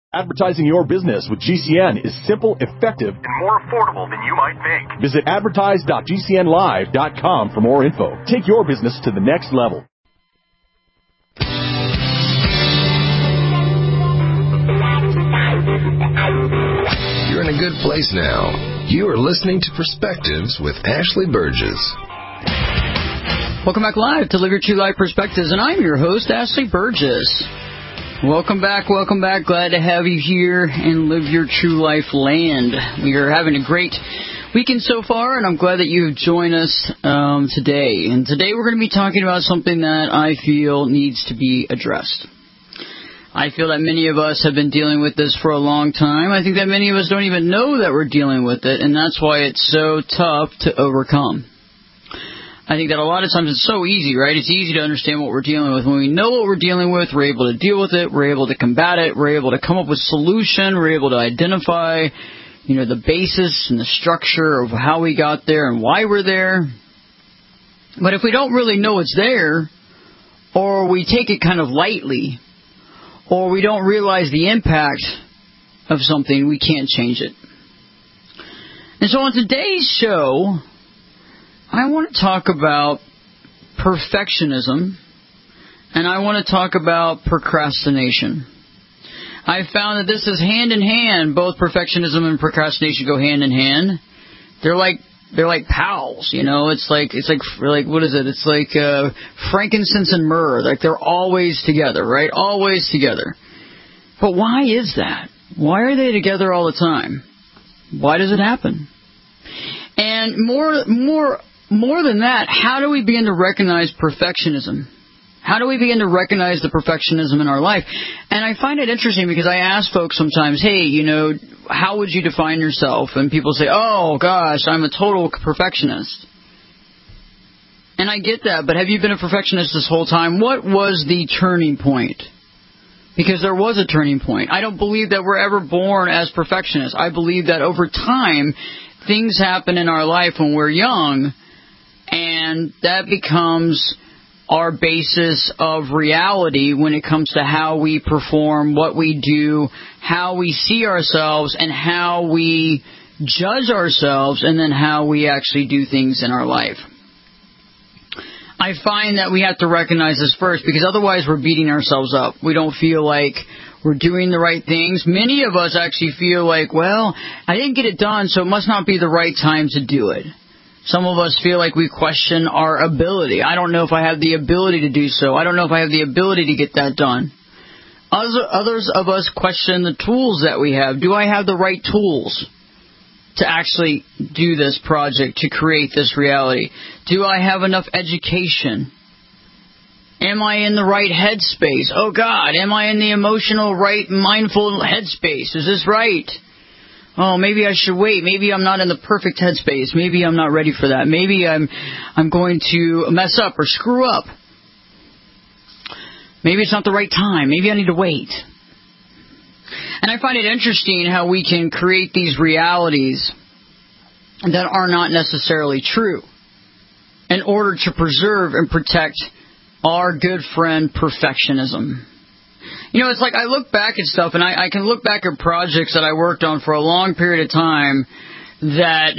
Advertising your business with GCN is simple, effective, and more affordable than you might think. Visit advertise.gcnlive.com for more info. Take your business to the next level. You're in a good place now. You are listening to Perspectives with Ashley Burgess. Welcome back live to Live Your True Life Perspectives, and I'm your host, Ashley Burgess. Welcome back. Glad to have you here in Live Your True Life land. We are having a great weekend so far, and I'm glad that you've joined us today. And today we're going to be talking about something that I feel needs to be addressed. I feel that many of us have been dealing with this for a long time. I think that many of us don't even know that we're dealing with it, and that's why it's so tough to overcome. I think that a lot of times it's so easy, right? It's easy to understand what we're dealing with. When we know what we're dealing with, we're able to deal with it, we're able to combat it, we're able to come up with a solution, we're able to identify, the basis and the structure of how we got there and why we're there. But if we don't really know it's there, or we take it kind of lightly, or we don't realize the impact of something, we can't change it. And so on today's show, I want to talk about perfectionism, and I want to talk about procrastination. I found that this is hand in hand. Both perfectionism and procrastination go hand in hand. They're like pals, It's like what is it? It's like frankincense and myrrh. Like they're always together, right? Always together. But why is that? Why are they together all the time? Why does it happen? And more than that, how do we begin to recognize perfectionism? How do we begin to recognize the perfectionism in our life? And I find it interesting because I ask folks sometimes, hey, how would you define yourself? And people say, oh, gosh, I'm a total perfectionist. And I get that, but have you been a perfectionist this whole time? What was the turning point? Because there was a turning point. I don't believe that we're ever born as perfectionists. I believe that over time, things happen in our life when we're young, and that becomes our basis of reality when it comes to how we perform, what we do, how we see ourselves, and how we judge ourselves, and then how we actually do things in our life. I find that we have to recognize this first, because otherwise we're beating ourselves up. We don't feel like we're doing the right things. Many of us actually feel like, well, I didn't get it done, so it must not be the right time to do it. Some of us feel like we question our ability. I don't know if I have the ability to do so. I don't know if I have the ability to get that done. Others of us question the tools that we have. Do I have the right tools to actually do this project, to create this reality? Do I have enough education? Am I in the right headspace? Oh, God, am I in the emotional, right, mindful headspace? Is this right? Oh, maybe I should wait. Maybe I'm not in the perfect headspace. Maybe I'm not ready for that. Maybe I'm going to mess up or screw up. Maybe it's not the right time. Maybe I need to wait. And I find it interesting how we can create these realities that are not necessarily true in order to preserve and protect our good friend perfectionism. It's like I look back at stuff, and I can look back at projects that I worked on for a long period of time that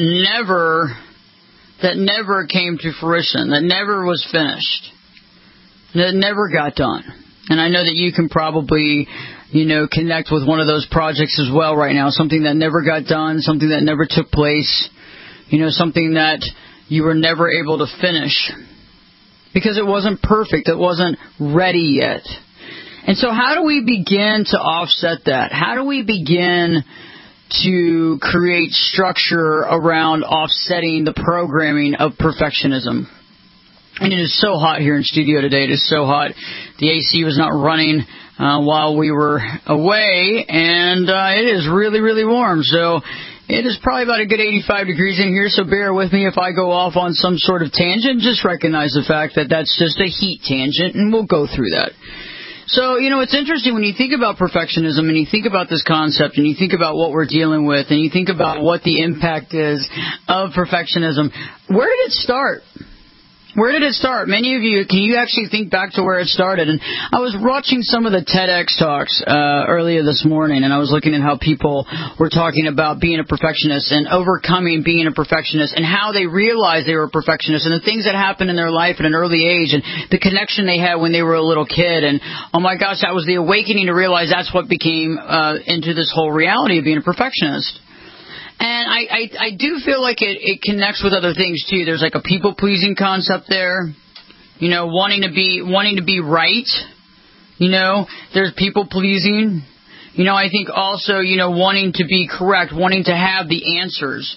never came to fruition, that never was finished, that never got done. And I know that you can probably, connect with one of those projects as well right now, something that never got done, something that never took place, something that you were never able to finish because it wasn't perfect, it wasn't ready yet. And so how do we begin to offset that? How do we begin to create structure around offsetting the programming of perfectionism? And it is so hot here in studio today. It is so hot. The AC was not running while we were away, and it is really, really warm. So it is probably about a good 85 degrees in here, so bear with me if I go off on some sort of tangent. Just recognize the fact that that's just a heat tangent, and we'll go through that. So, it's interesting when you think about perfectionism and you think about this concept and you think about what we're dealing with and you think about what the impact is of perfectionism. Where did it start? Where did it start? Many of you, can you actually think back to where it started? And I was watching some of the TEDx talks earlier this morning, and I was looking at how people were talking about being a perfectionist and overcoming being a perfectionist and how they realized they were a perfectionist and the things that happened in their life at an early age and the connection they had when they were a little kid. And, oh my gosh, that was the awakening to realize that's what became into this whole reality of being a perfectionist. And I do feel like it connects with other things too. There's like a people-pleasing concept there, wanting to be right. There's people-pleasing. I think also, wanting to be correct, wanting to have the answers.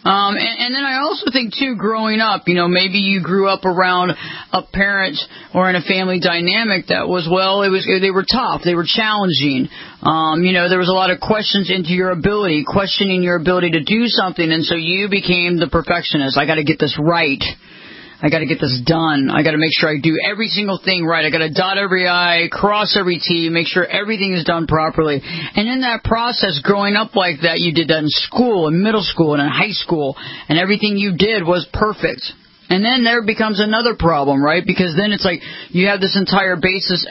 And then I also think too, growing up, maybe you grew up around a parent or in a family dynamic that was, they were tough, they were challenging. There was a lot of questions into your ability, questioning your ability to do something, and so you became the perfectionist. I got to get this right. I got to get this done. I got to make sure I do every single thing right. I got to dot every I, cross every T, make sure everything is done properly. And in that process, growing up like that, you did that in school, in middle school, and in high school, and everything you did was perfect. And then there becomes another problem, right? Because then it's like you have this entire basis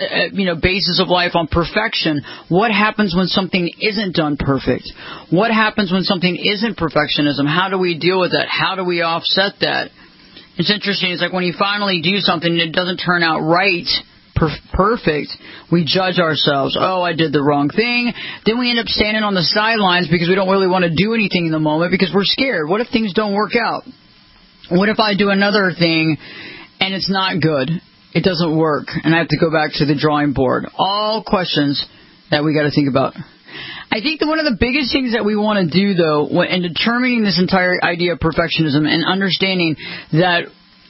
of life on perfection. What happens when something isn't done perfect? What happens when something isn't perfectionism? How do we deal with that? How do we offset that? It's interesting. It's like when you finally do something and it doesn't turn out right, perfect, we judge ourselves. Oh, I did the wrong thing. Then we end up standing on the sidelines because we don't really want to do anything in the moment because we're scared. What if things don't work out? What if I do another thing and it's not good? It doesn't work and I have to go back to the drawing board. All questions that we got to think about. I think that one of the biggest things that we want to do, though, in determining this entire idea of perfectionism and understanding that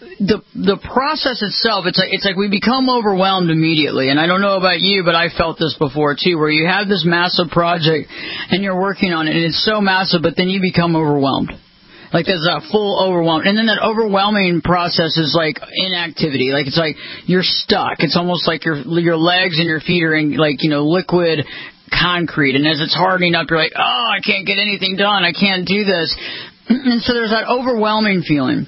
the process itself, it's like we become overwhelmed immediately. And I don't know about you, but I felt this before, too, where you have this massive project and you're working on it, and it's so massive, but then you become overwhelmed. Like there's a full overwhelm. And then that overwhelming process is like inactivity. Like it's like you're stuck. It's almost like your legs and your feet are in liquid concrete, and as it's hardening up, you're like, oh, I can't get anything done, I can't do this. And so there's that overwhelming feeling.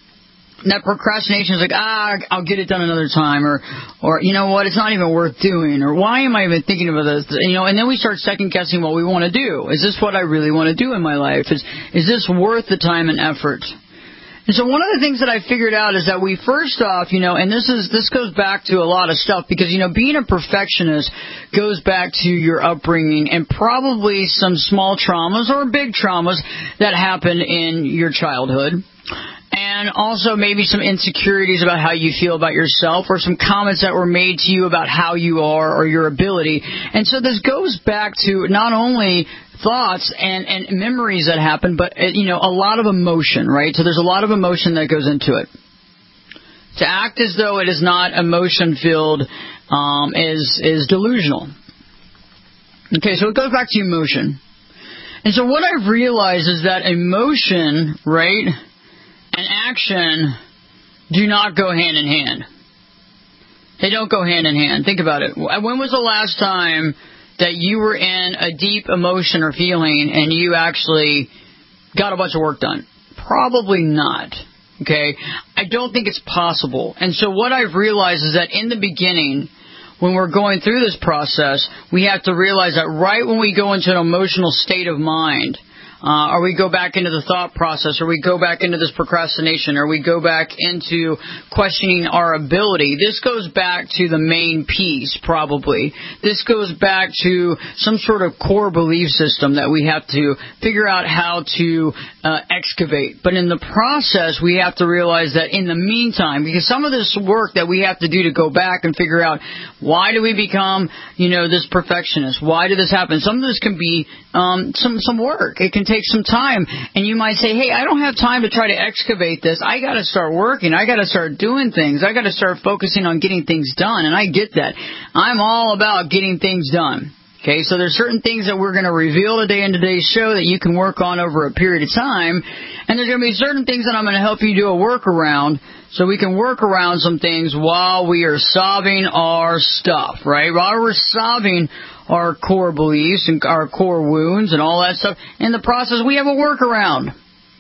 That procrastination is like, I'll get it done another time, or you know what, it's not even worth doing, or why am I even thinking about this? And then we start second guessing what we want to do. Is this what I really want to do in my life? Is this worth the time and effort? And so one of the things that I figured out is that we first off, and this goes back to a lot of stuff because, being a perfectionist goes back to your upbringing and probably some small traumas or big traumas that happened in your childhood. And also maybe some insecurities about how you feel about yourself or some comments that were made to you about how you are or your ability. And so this goes back to not only thoughts and memories that happen, but, a lot of emotion, right? So there's a lot of emotion that goes into it. To act as though it is not emotion-filled is delusional. Okay, so it goes back to emotion. And so what I've realized is that emotion, right, and action do not go hand in hand. They don't go hand in hand. Think about it. When was the last time that you were in a deep emotion or feeling and you actually got a bunch of work done? Probably not. Okay? I don't think it's possible. And so what I've realized is that in the beginning, when we're going through this process, we have to realize that right when we go into an emotional state of mind, or we go back into the thought process, or we go back into this procrastination, or we go back into questioning our ability. This goes back to the main piece, probably. This goes back to some sort of core belief system that we have to figure out how to excavate. But in the process, we have to realize that in the meantime, because some of this work that we have to do to go back and figure out why do we become, this perfectionist? Why did this happen? Some of this can be some work. It can take some time, and you might say, hey, I don't have time to try to excavate this. I got to start working. I got to start doing things. I got to start focusing on getting things done, and I get that. I'm all about getting things done. Okay, so there's certain things that we're going to reveal today in today's show that you can work on over a period of time, and there's going to be certain things that I'm going to help you do a workaround so we can work around some things while we are solving our stuff, right? While we're solving our core beliefs and our core wounds and all that stuff. In the process, we have a workaround.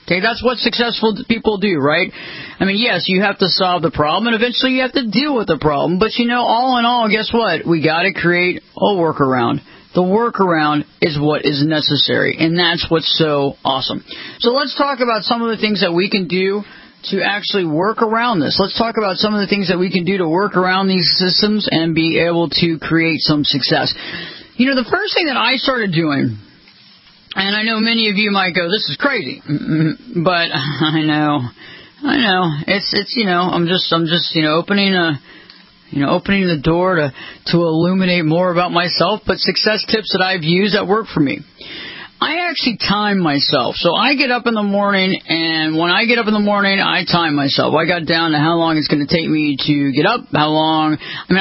Okay, that's what successful people do, right? I mean, yes, you have to solve the problem, and eventually you have to deal with the problem. But, all in all, guess what? We got to create a workaround. The workaround is what is necessary, and that's what's so awesome. So let's talk about some of the things that we can do to actually work around this. Let's talk about some of the things that we can do to work around these systems and be able to create some success. The first thing that I started doing, and I know many of you might go, this is crazy, but I know, it's I'm just opening the door to illuminate more about myself, but success tips that I've used that work for me. I actually time myself. So I get up in the morning, and when I get up in the morning, I time myself. I got down to how long it's going to take me to get up, how long.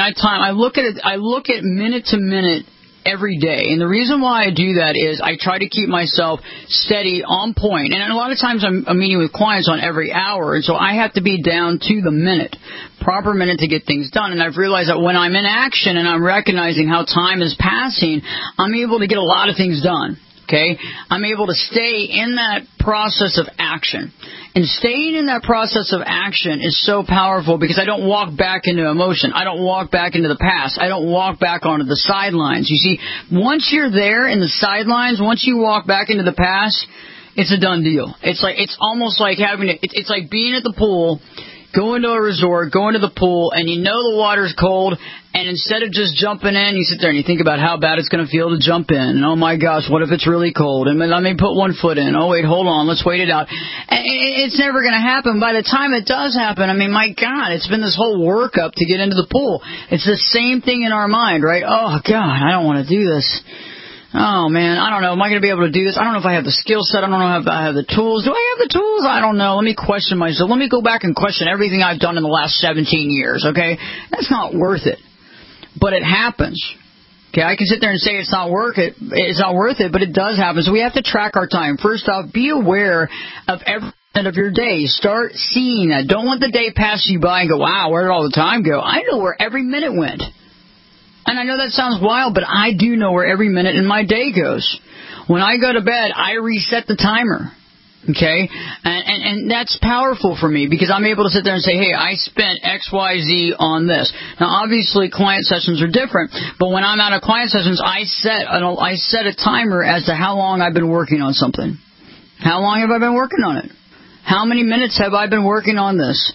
I look at it. I look at minute to minute every day. And the reason why I do that is I try to keep myself steady, on point. And a lot of times I'm meeting with clients on every hour, and so I have to be down to the minute, proper minute to get things done. And I've realized that when I'm in action and I'm recognizing how time is passing, I'm able to get a lot of things done. Okay? I'm able to stay in that process of action. And staying in that process of action is so powerful because I don't walk back into emotion. I don't walk back into the past. I don't walk back onto the sidelines. You see, once you're there in the sidelines, once you walk back into the past, it's a done deal. It's almost like it's like being at the pool, going to a resort, going to the pool, and you know the water's cold, and instead of just jumping in, you sit there and you think about how bad it's going to feel to jump in. And, oh, my gosh, what if it's really cold? And let me put one foot in. Oh, wait, hold on. Let's wait it out. And it's never going to happen. By the time it does happen, my God, it's been this whole workup to get into the pool. It's the same thing in our mind, right? Oh, God, I don't want to do this. Oh, man, I don't know. Am I going to be able to do this? I don't know if I have the skill set. I don't know if I have the tools. Do I have the tools? I don't know. Let me question myself. Let me go back and question everything I've done in the last 17 years, okay? That's not worth it. But it happens. Okay, I can sit there and say it's not worth it, but it does happen. So we have to track our time. First off, be aware of every minute of your day. Start seeing that. Don't let the day pass you by and go, wow, where did all the time go? I know where every minute went. And I know that sounds wild, but I do know where every minute in my day goes. When I go to bed, I reset the timer. Okay? And that's powerful for me because I'm able to sit there and say, hey, I spent XYZ on this. Now, obviously, client sessions are different, but when I'm out of client sessions, I set a timer as to how long I've been working on something. How long have I been working on it? How many minutes have I been working on this?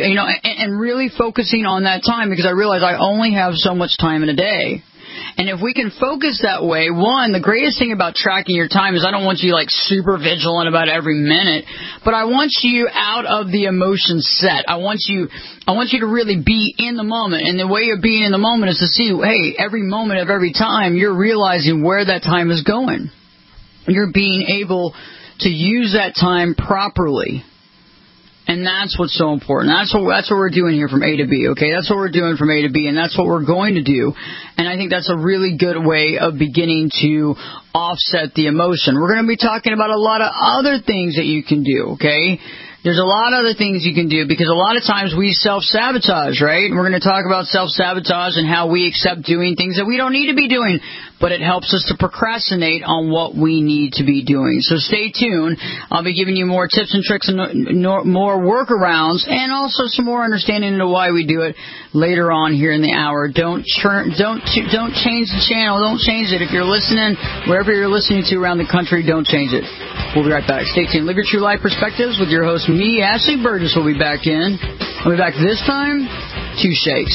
And really focusing on that time because I realize I only have so much time in a day. And if we can focus that way, one, the greatest thing about tracking your time is I don't want you super vigilant about every minute, but I want you out of the emotion set. I want you to really be in the moment. And the way of being in the moment is to see, hey, every moment of every time, you're realizing where that time is going. You're being able to use that time properly. And that's what's so important. That's what we're doing here from A to B, okay? That's what we're doing from A to B, and that's what we're going to do. And I think that's a really good way of beginning to offset the emotion. We're going to be talking about a lot of other things that you can do, okay? There's a lot of other things you can do because a lot of times we self-sabotage, right? We're going to talk about self-sabotage and how we accept doing things that we don't need to be doing, but it helps us to procrastinate on what we need to be doing. So stay tuned. I'll be giving you more tips and tricks and more workarounds and also some more understanding into why we do it later on here in the hour. Don't change the channel. Don't change it. If you're listening, wherever you're listening to around the country, don't change it. We'll be right back. Stay tuned. Live your true life perspectives with your host, me, Ashley Burgess, will be back in. I'll be back this time, 2 shakes.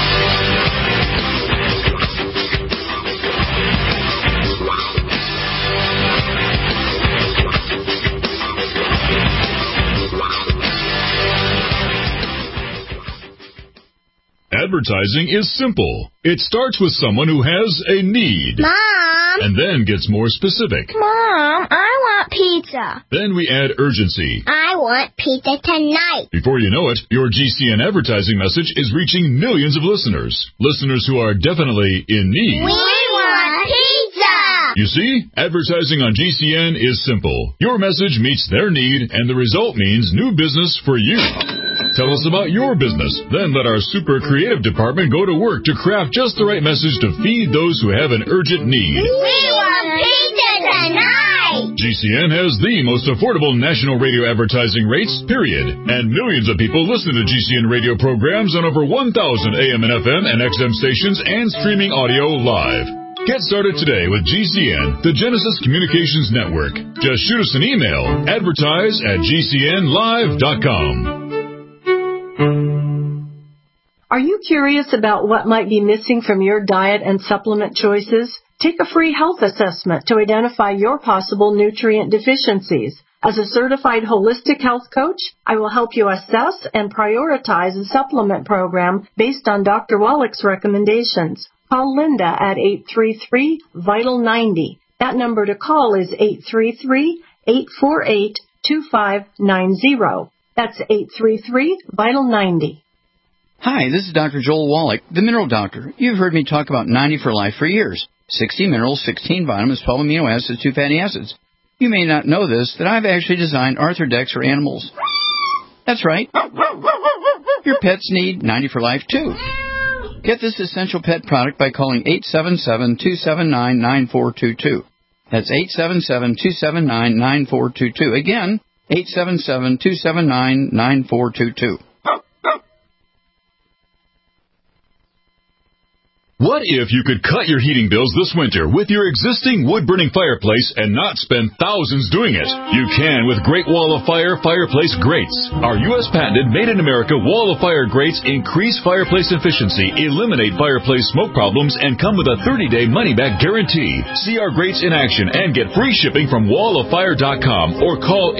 Advertising is simple. It starts with someone who has a need. Mom! And then gets more specific. Mom, I want pizza. Then we add urgency. I want pizza tonight. Before you know it, your GCN advertising message is reaching millions of listeners. Listeners who are definitely in need. We want pizza! You see, advertising on GCN is simple. Your message meets their need, and the result means new business for you. Tell us about your business. Then let our super creative department go to work to craft just the right message to feed those who have an urgent need. We want pizza tonight! GCN has the most affordable national radio advertising rates, period. And millions of people listen to GCN radio programs on over 1,000 AM and FM and XM stations and streaming audio live. Get started today with GCN, the Genesis Communications Network. Just shoot us an email, advertise@gcnlive.com. Are you curious about what might be missing from your diet and supplement choices? Take a free health assessment to identify your possible nutrient deficiencies. As a certified holistic health coach, I will help you assess and prioritize a supplement program based on Dr. Wallach's recommendations. Call Linda at 833-VITAL-90. That number to call is 833-848-2590. That's 833-VITAL-90. Hi, this is Dr. Joel Wallach, the Mineral Doctor. You've heard me talk about 90 for Life for years. 60 minerals, 16 vitamins, 12 amino acids, 2 fatty acids. You may not know this, that I've actually designed Arthrodex for animals. That's right. Your pets need 90 for Life, too. Get this essential pet product by calling 877-279-9422. That's 877-279-9422. Again, 877-279-9422. What if you could cut your heating bills this winter with your existing wood-burning fireplace and not spend thousands doing it? You can with Great Wall of Fire fireplace grates. Our U.S. patented made-in-America Wall of Fire grates increase fireplace efficiency, eliminate fireplace smoke problems, and come with a 30-day money-back guarantee. See our grates in action and get free shipping from walloffire.com or call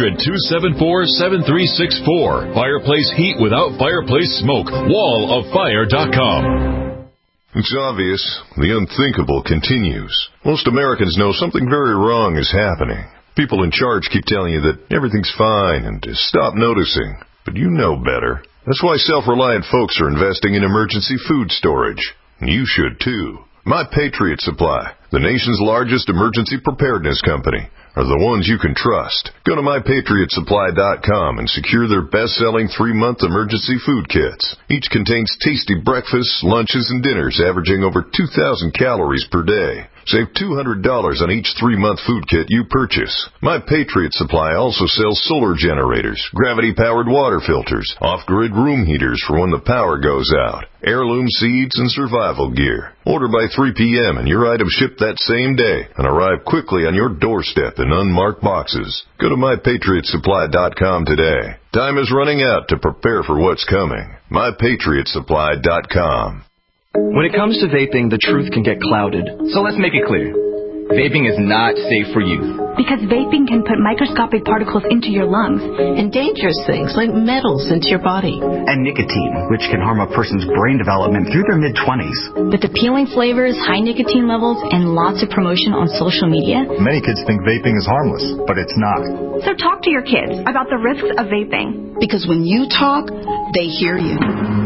800-274-7364. Fireplace heat without fireplace smoke. walloffire.com. It's obvious. The unthinkable continues. Most Americans know something very wrong is happening. People in charge keep telling you that everything's fine and to stop noticing. But you know better. That's why self-reliant folks are investing in emergency food storage. And you should too. My Patriot Supply, the nation's largest emergency preparedness company, are the ones you can trust. Go to MyPatriotSupply.com and secure their best-selling 3-month emergency food kits. Each contains tasty breakfasts, lunches, and dinners averaging over 2,000 calories per day. Save $200 on each 3-month food kit you purchase. My Patriot Supply also sells solar generators, gravity-powered water filters, off-grid room heaters for when the power goes out, heirloom seeds, and survival gear. Order by 3 p.m. and your items ship that same day and arrive quickly on your doorstep in unmarked boxes. Go to MyPatriotSupply.com today. Time is running out to prepare for what's coming. MyPatriotSupply.com. When it comes to vaping, the truth can get clouded. So let's make it clear. Vaping is not safe for youth. Because vaping can put microscopic particles into your lungs. And dangerous things like metals into your body. And nicotine, which can harm a person's brain development through their mid-20s. With appealing flavors, high nicotine levels, and lots of promotion on social media. Many kids think vaping is harmless, but it's not. So talk to your kids about the risks of vaping. Because when you talk, they hear you.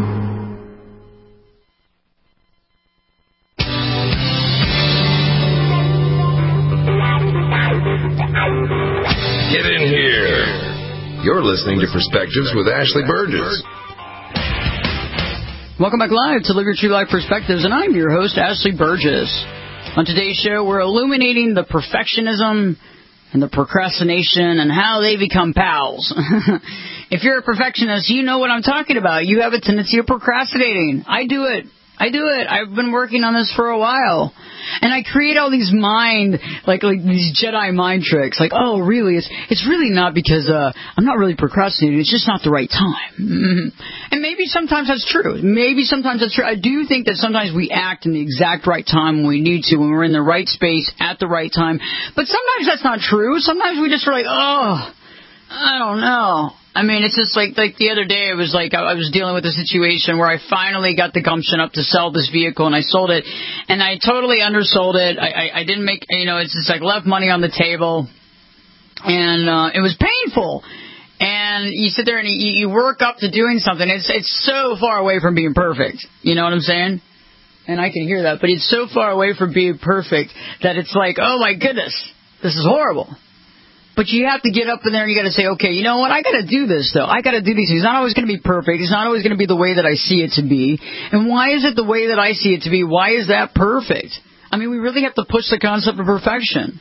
Get in here. You're listening to Perspectives with Ashley Burgess. Welcome back live to Live Your True Life Perspectives, and I'm your host, Ashley Burgess. On today's show, we're illuminating the perfectionism and the procrastination and how they become pals. If you're a perfectionist, you know what I'm talking about. You have a tendency of procrastinating. I do it. I've been working on this for a while. And I create all these like these Jedi mind tricks. Like, oh, really? It's really not because I'm not really procrastinating. It's just not the right time. And maybe sometimes that's true. I do think that sometimes we act in the exact right time when we need to, when we're in the right space at the right time. But sometimes that's not true. Sometimes we just are like, oh, I don't know. I mean, it's just like the other day, it was like I was dealing with a situation where I finally got the gumption up to sell this vehicle, and I sold it, and I totally undersold it. I didn't make, it's just like left money on the table, and it was painful. And you sit there and you work up to doing something. It's so far away from being perfect. You know what I'm saying? And I can hear that, but it's so far away from being perfect that it's like, oh my goodness, this is horrible. But you have to get up in there and you got to say, okay, you know what? I got to do this, though. I got to do these things. It's not always going to be perfect. It's not always going to be the way that I see it to be. And why is it the way that I see it to be? Why is that perfect? I mean, we really have to push the concept of perfection.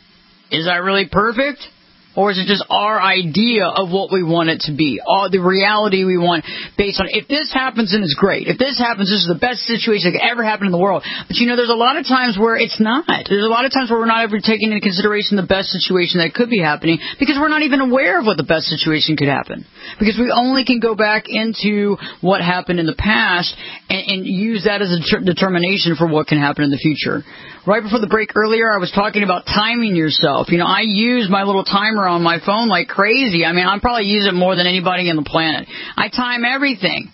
is that really perfect? Or is it just our idea of what we want it to be? All the reality we want based on, if this happens, then it's great. If this happens, this is the best situation that could ever happen in the world. But, there's a lot of times where it's not. There's a lot of times where we're not ever taking into consideration the best situation that could be happening because we're not even aware of what the best situation could happen. Because we only can go back into what happened in the past and use that as a determination for what can happen in the future. Right before the break earlier, I was talking about timing yourself. I use my little timer on my phone like crazy. I probably use it more than anybody on the planet. I time everything.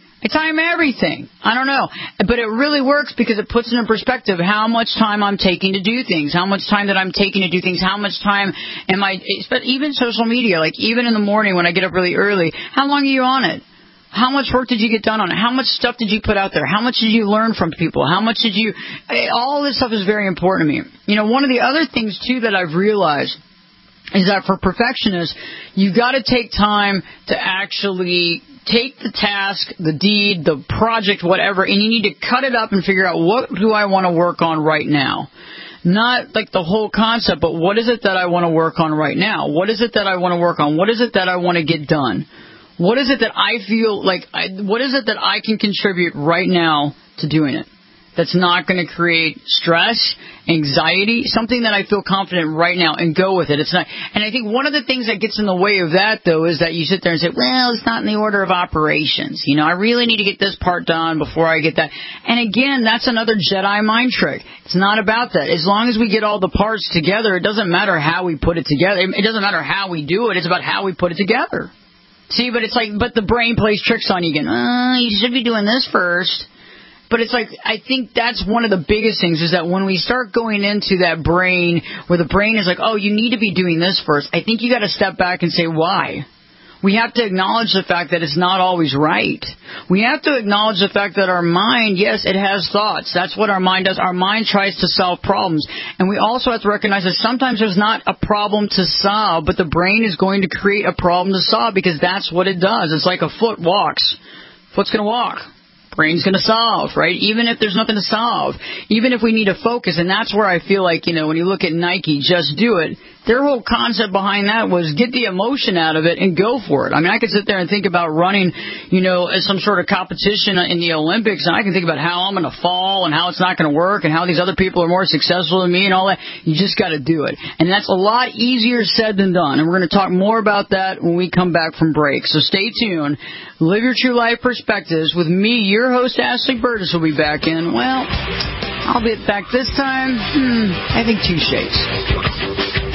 I don't know. But it really works because it puts into perspective how much time I'm taking to do things, how much time that I'm taking to do things, how much time am I, but even social media, like even in the morning when I get up really early, how long are you on it? How much work did you get done on it? How much stuff did you put out there? How much did you learn from people? How much did you... All this stuff is very important to me. One of the other things, too, that I've realized is that for perfectionists, you've got to take time to actually take the task, the deed, the project, whatever, and you need to cut it up and figure out what do I want to work on right now. Not like the whole concept, but what is it that I want to work on right now? What is it that I want to work on? What is it that I want to get done? What is it that I feel like, what is it that I can contribute right now to doing it? That's not going to create stress, anxiety, something that I feel confident right now and go with it. It's not, and I think one of the things that gets in the way of that, though, is that you sit there and say, well, it's not in the order of operations. I really need to get this part done before I get that. And again, that's another Jedi mind trick. It's not about that. As long as we get all the parts together, it doesn't matter how we put it together. It doesn't matter how we do it. It's about how we put it together. See, but it's like, but the brain plays tricks on you again. You should be doing this first. But it's like, I think that's one of the biggest things is that when we start going into that brain where the brain is like, oh, you need to be doing this first, I think you got to step back and say, why? We have to acknowledge the fact that it's not always right. We have to acknowledge the fact that our mind, yes, it has thoughts. That's what our mind does. Our mind tries to solve problems. And we also have to recognize that sometimes there's not a problem to solve, but the brain is going to create a problem to solve because that's what it does. It's like a foot walks. Foot's going to walk. Brain's going to solve, right? Even if there's nothing to solve. Even if we need to focus. And that's where I feel like, when you look at Nike, Just Do It, their whole concept behind that was get the emotion out of it and go for it. I could sit there and think about running, as some sort of competition in the Olympics, and I can think about how I'm going to fall and how it's not going to work and how these other people are more successful than me and all that. You just got to do it. And that's a lot easier said than done. And we're going to talk more about that when we come back from break. So stay tuned. Live Your True Life Perspectives with me, your host, Ashley Burgess, will be back in. Well, I'll be back this time. I think 2 shakes.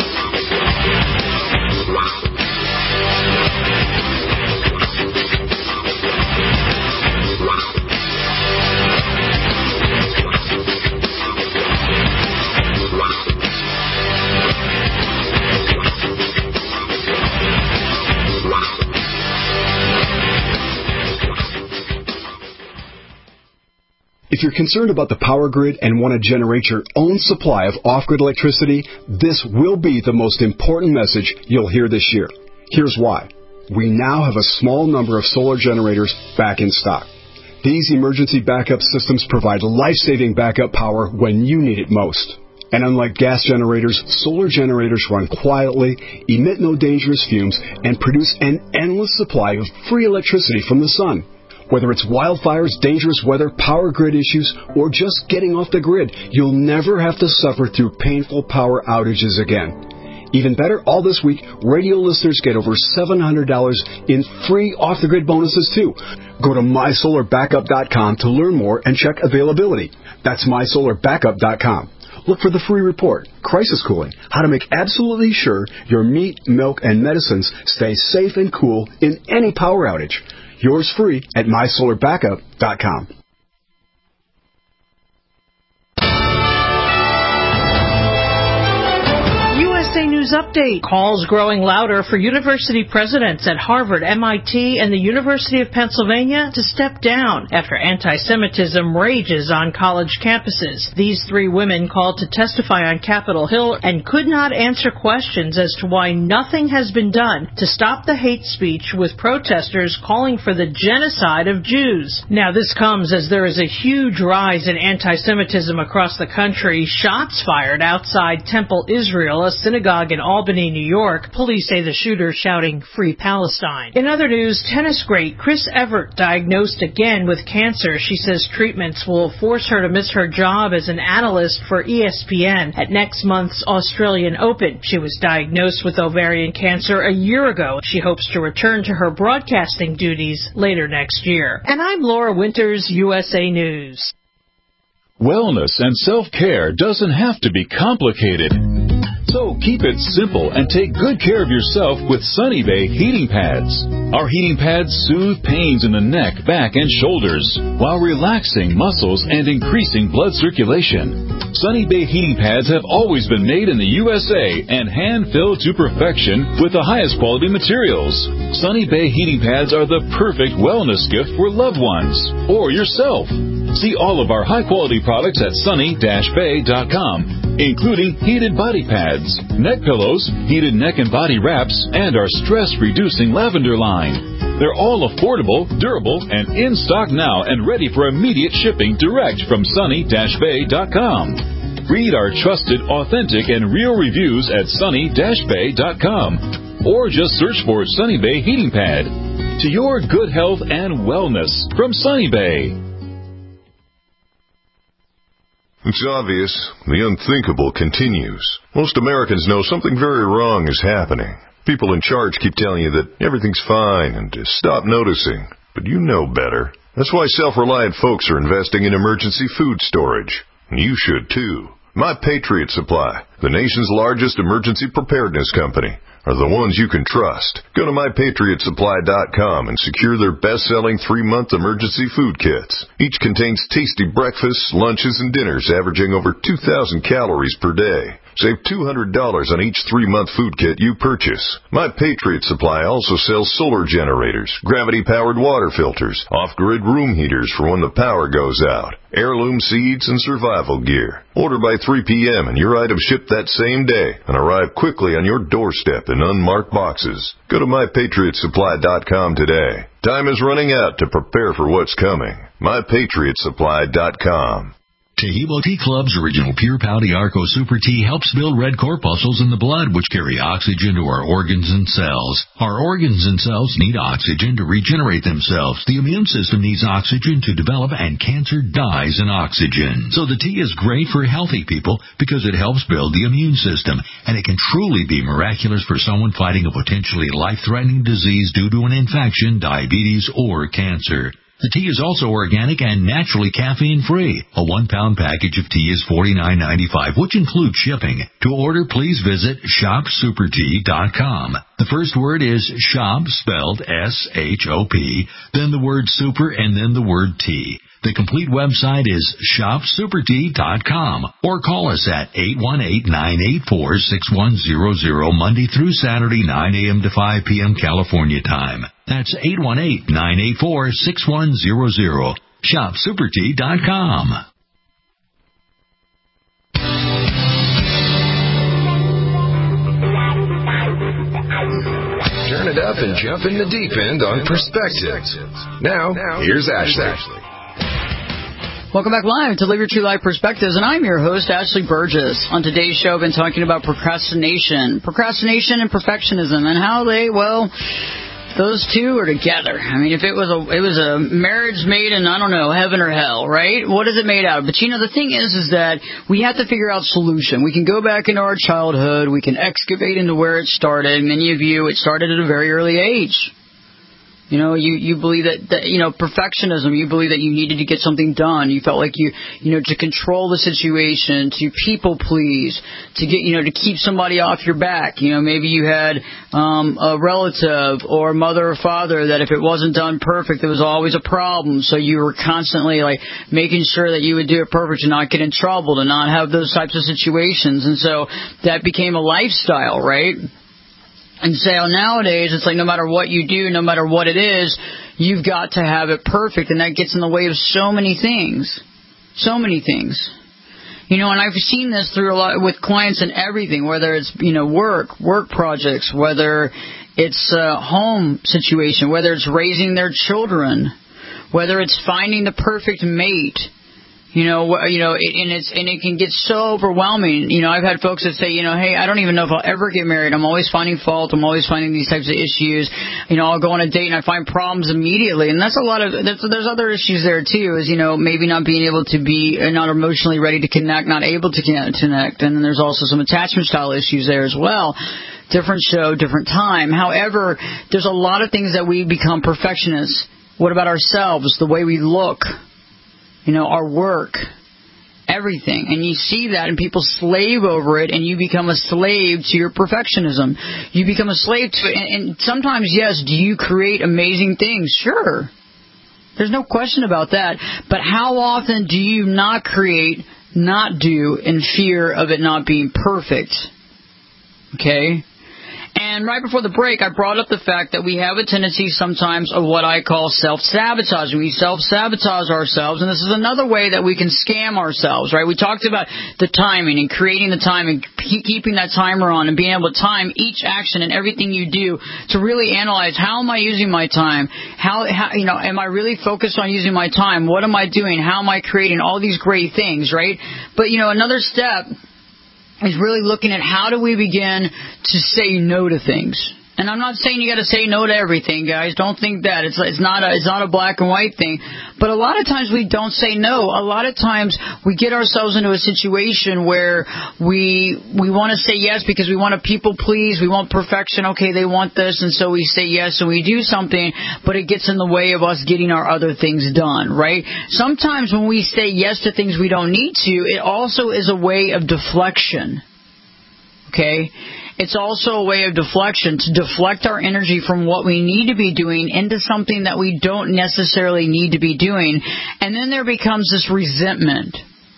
If you're concerned about the power grid and want to generate your own supply of off-grid electricity, this will be the most important message you'll hear this year. Here's why. We now have a small number of solar generators back in stock. These emergency backup systems provide life-saving backup power when you need it most. And unlike gas generators, solar generators run quietly, emit no dangerous fumes, and produce an endless supply of free electricity from the sun. Whether it's wildfires, dangerous weather, power grid issues, or just getting off the grid, you'll never have to suffer through painful power outages again. Even better, all this week, radio listeners get over $700 in free off-the-grid bonuses, too. Go to mysolarbackup.com to learn more and check availability. That's mysolarbackup.com. Look for the free report, Crisis Cooling, how to make absolutely sure your meat, milk, and medicines stay safe and cool in any power outage. Yours free at mysolarbackup.com. USA News Update. Calls growing louder for university presidents at Harvard, MIT, and the University of Pennsylvania to step down after anti-Semitism rages on college campuses. These 3 women called to testify on Capitol Hill and could not answer questions as to why nothing has been done to stop the hate speech with protesters calling for the genocide of Jews. Now, this comes as there is a huge rise in anti-Semitism across the country. Shots fired outside Temple Israel, a synagogue synagogue in Albany, New York. Police say the shooter shouting, "Free Palestine." In other news, tennis great Chris Evert diagnosed again with cancer. She says treatments will force her to miss her job as an analyst for ESPN at next month's Australian Open. She was diagnosed with ovarian cancer a year ago. She hopes to return to her broadcasting duties later next year. And I'm Laura Winters, USA News. Wellness and self-care doesn't have to be complicated. So keep it simple and take good care of yourself with Sunny Bay heating pads. Our heating pads soothe pains in the neck, back, and shoulders while relaxing muscles and increasing blood circulation. Sunny Bay heating pads have always been made in the USA and hand-filled to perfection with the highest quality materials. Sunny Bay heating pads are the perfect wellness gift for loved ones or yourself. See all of our high-quality products at sunny-bay.com, including heated body pads, neck pillows, heated neck and body wraps, and our stress-reducing lavender line. They're all affordable, durable, and in stock now and ready for immediate shipping direct from sunny-bay.com. Read our trusted, authentic, and real reviews at sunny-bay.com, or just search for Sunny Bay Heating Pad. To your good health and wellness from Sunny Bay. It's obvious. The unthinkable continues. Most Americans know something very wrong is happening. People in charge keep telling you that everything's fine and to stop noticing. But you know better. That's why self-reliant folks are investing in emergency food storage. And you should too. My Patriot Supply, the nation's largest emergency preparedness company, are the ones you can trust. Go to MyPatriotSupply.com and secure their best-selling 3-month emergency food kits. Each contains tasty breakfasts, lunches, and dinners averaging over 2,000 calories per day. Save $200 on each 3-month food kit you purchase. My Patriot Supply also sells solar generators, gravity-powered water filters, off-grid room heaters for when the power goes out, heirloom seeds, and survival gear. Order by 3 p.m. and your items ship that same day and arrive quickly on your doorstep in unmarked boxes. Go to MyPatriotSupply.com today. Time is running out to prepare for what's coming. MyPatriotSupply.com. Tehebo Tea Club's original Pure Pau Arco Super Tea helps build red corpuscles in the blood, which carry oxygen to our organs and cells. Our organs and cells need oxygen to regenerate themselves. The immune system needs oxygen to develop, and cancer dies in oxygen. So the tea is great for healthy people because it helps build the immune system, and it can truly be miraculous for someone fighting a potentially life-threatening disease due to an infection, diabetes, or cancer. The tea is also organic and naturally caffeine-free. A 1-pound package of tea is $49.95, which includes shipping. To order, please visit shopsupertea.com. The first word is shop, spelled S-H-O-P, then the word super, and then the word tea. The complete website is shopsupertea.com, or call us at 818-984-6100 Monday through Saturday, 9 a.m. to 5 p.m. California time. That's 818-984-6100. shopsupertea.com. Turn it up and jump in the deep end on Perspectives. Now, here's Ashley. Welcome back live to Live Your True Life Perspectives, and I'm your host, Ashley Burgess. On today's show, I've been talking about procrastination and perfectionism, and how those two are together. I mean, if it was a marriage made in, I don't know, heaven or hell, right? What is it made out of? But the thing is that we have to figure out solution. We can go back into our childhood. We can excavate into where it started. Many of you, it started at a very early age. You believe that perfectionism, you believe that you needed to get something done. You felt like to control the situation, to people please, to get, to keep somebody off your back. Maybe you had a relative or mother or father that if it wasn't done perfect, there was always a problem. So you were constantly making sure that you would do it perfect to not get in trouble, to not have those types of situations. And so that became a lifestyle, right? And so nowadays, it's no matter what you do, no matter what it is, you've got to have it perfect, and that gets in the way of so many things. So many things. And I've seen this through a lot with clients and everything, whether it's, work projects, whether it's a home situation, whether it's raising their children, whether it's finding the perfect mate. And it can get so overwhelming. I've had folks that say, hey, I don't even know if I'll ever get married. I'm always finding fault. I'm always finding these types of issues. I'll go on a date and I find problems immediately. And that's there's other issues there too, is, maybe not being able to be, not emotionally ready to connect, not able to connect. And then there's also some attachment style issues there as well. Different show, different time. However, there's a lot of things that we become perfectionists. What about ourselves? The way we look? Our work, everything. And you see that and people slave over it, and you become a slave to your perfectionism. You become a slave to it. And sometimes, yes, do you create amazing things? Sure. There's no question about that. But how often do you not create, not do, in fear of it not being perfect? Okay? And right before the break, I brought up the fact that we have a tendency sometimes of what I call self-sabotaging. We self-sabotage ourselves, and this is another way that we can scam ourselves, right? We talked about the timing and creating the time and keeping that timer on and being able to time each action and everything you do to really analyze, how am I using my time? How am I really focused on using my time? What am I doing? How am I creating all these great things, right? But, another step is really looking at how do we begin to say no to things. And I'm not saying you got to say no to everything, guys. Don't think that. It's not a black and white thing. But a lot of times we don't say no. A lot of times we get ourselves into a situation where we want to say yes because we want to people please. We want perfection. Okay, they want this, and so we say yes and we do something, but it gets in the way of us getting our other things done, right? Sometimes when we say yes to things we don't need to, it also is a way of deflection. Okay? It's also a way of deflection, to deflect our energy from what we need to be doing into something that we don't necessarily need to be doing. And then there becomes this resentment.